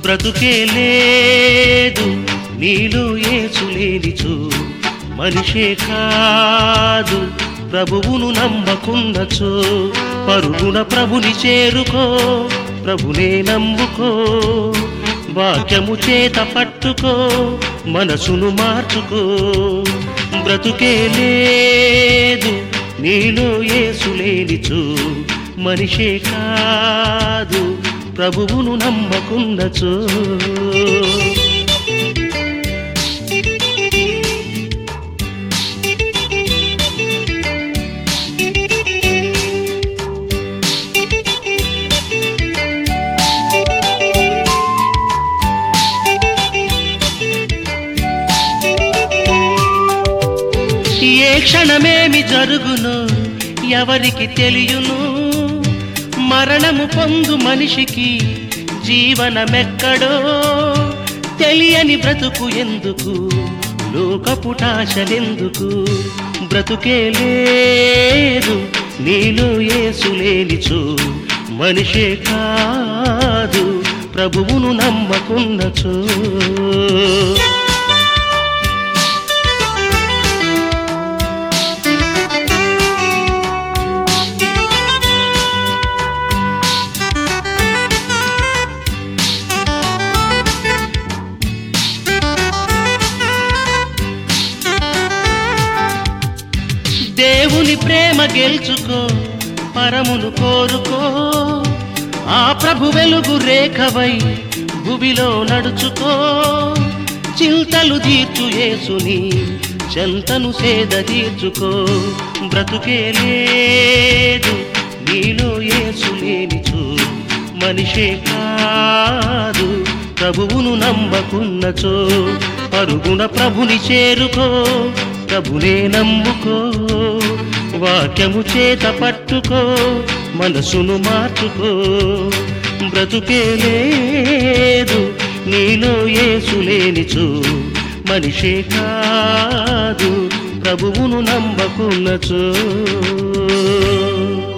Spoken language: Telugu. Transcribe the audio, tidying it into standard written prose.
బ్రతుకే లేదు నీలో యేసు లేనిచో మనిషే కాదు ప్రభువును నమ్మకున్నచో పరుగున ప్రభుని చేరుకో ప్రభునే నమ్ముకో వాక్యము చేత పట్టుకో మనసును మార్చుకో బ్రతుకే లేదు నీలో యేసు లేనిచో మనిషే కాదు ప్రభువును నమ్మకున్నచో ఏ క్షణమేమి జరుగును ఎవరికి తెలియును మరణము పొందు మనిషికి జీవనమెక్కడో తెలియని బ్రతుకు ఎందుకు లోకపుటాశలెందుకు బ్రతుకే లేదు నీలో యేసు లేనిచో మనిషే కాదు ప్రభువును నమ్మకున్నచో దేవుని ప్రేమ గెలుచుకో పరమును కోరుకో ఆ ప్రభు వెలుగు రేఖవై భువిలో నడుచుకో చింతలు తీర్చు యేసుని చెంతను సేద తీర్చుకో బ్రతుకే లేదు నీలో యేసు లేనిచో మనిషే కాదు ప్రభువును నమ్మకున్నచో పరుగున ప్రభుని చేరుకో ప్రభునే నమ్ముకో వాక్యము చేత పట్టుకో మనసును మార్చుకో బ్రతుకే లేదు నీలో యేసు లేనిచో మనిషే కాదు ప్రభువును నమ్మకున్నచో